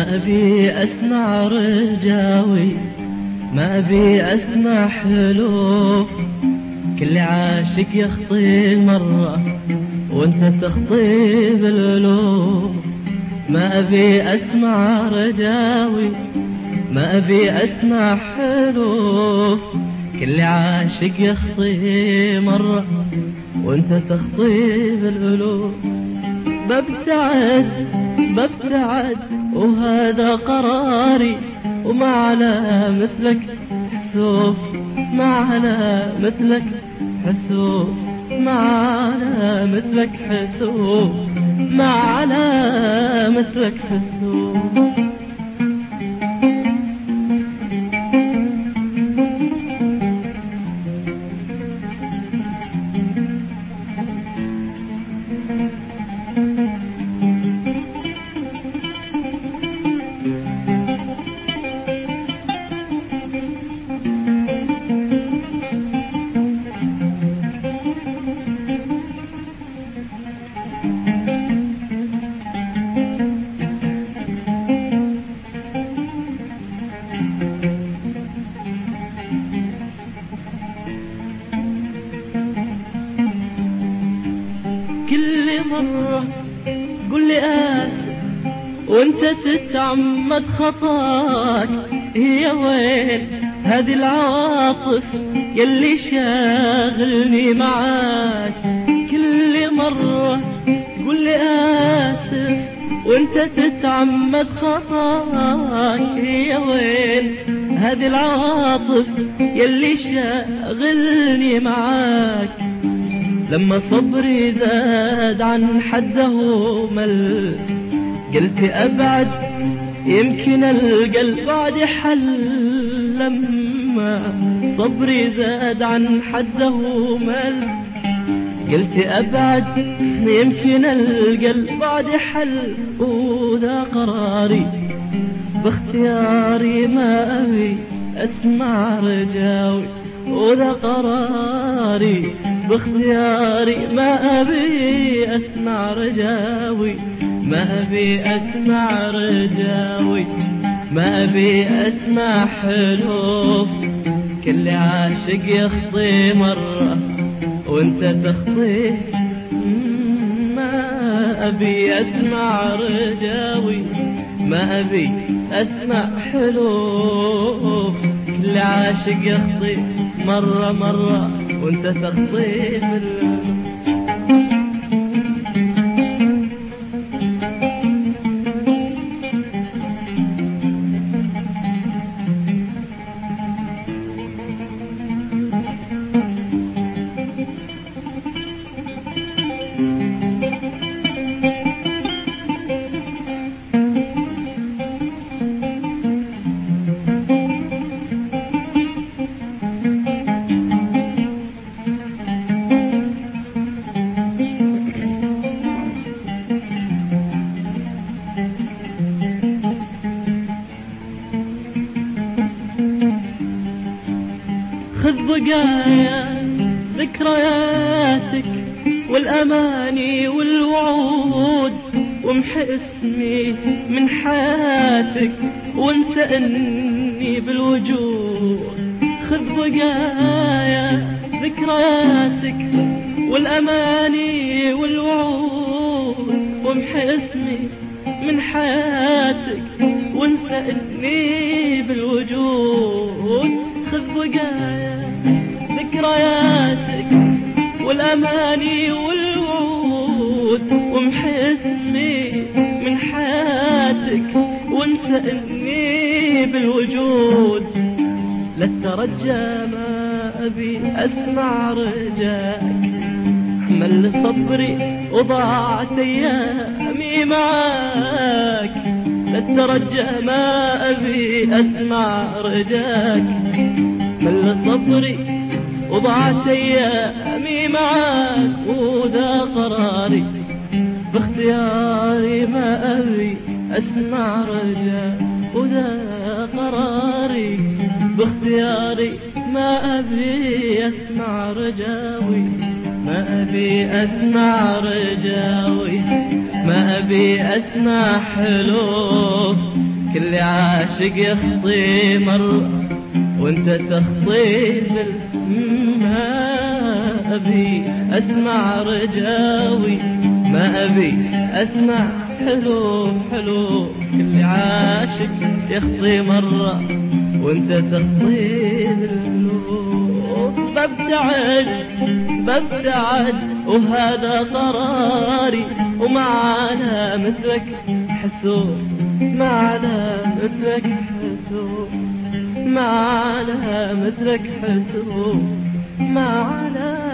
ما أبي أسمع رجاوي، ما أبي أسمع حلوف، كل عاشق يخطي مرة وانت تخطي بالألوف. ما أبي أسمع رجاوي، ما أبي أسمع حلوف، كل عاشق يخطي مرة وانت تخطي بالألوف. ببتعد ببتعد وهذا قراري، وما على مثلك حسوف، ما على مثلك حسوف، ما على مثلك حسوف، ما على مثلك حسوف. كل مرة قل لي آسف وانت تتعمد خطاك، هي وين هذه العواطف يلي شاغلني معاك؟ كل مرة قل لي آسف وانت تتعمد خطاك، هي وين هذه العواطف يلي شاغلني معاك؟ لما صبري زاد عن حده مل، قلت أبعد يمكن القلب بعد حل. لما صبري زاد عن حده مل، قلت أبعد يمكن القلب بعد حل. وذا قراري باختياري، ما أبي أسمع رجاوي، وذا قراري باختياري، ما أبي أسمع رجاوي، ما أبي أسمع رجاوي، ما أبي أسمع حلوف، كل عاشق يخطي مرة وانت تخطي. ما أبي أسمع رجاوي، ما أبي أسمع حلوف، كل عاشق يخطي مرة مرة وانت تخطي بالألوف. خذ بقايا ذكرياتك والأماني والوعود، وامحي اسمي من حياتك وانسى اني بالوجود. خذ بقايا ذكرياتك والأماني والوعود، وامحي اسمي من حياتك وانسى اني بالوجود. خذ بقايا ذكرياتك والأماني والوعود، وامحي اسمي من حياتك وانسى اني بالوجود. لا ترجى ما أبي أسمع رجاك، مل صبري وضاعت أيامي معاك. لا ترجى ما أبي أسمع رجاك، مل صبري وضاعت أيامي معاك. وذا قراري باختياري، ما أبي أسمع رجاك، وذا قراري باختياري، ما أبي أسمع رجاوي، ما أبي أسمع رجاوي، ما أبي أسمع حلوف، كل عاشق يخطي مرة وانت تخطي ما أبي أسمع رجاوي، ما أبي أسمع حلو حلو. كل عاشق يخطي مرة وانت تخطي ببتعد وهذا قراري، ومعنا مثلك حسود، معنا مثلك حسود، معنا مثلك حسود، معنا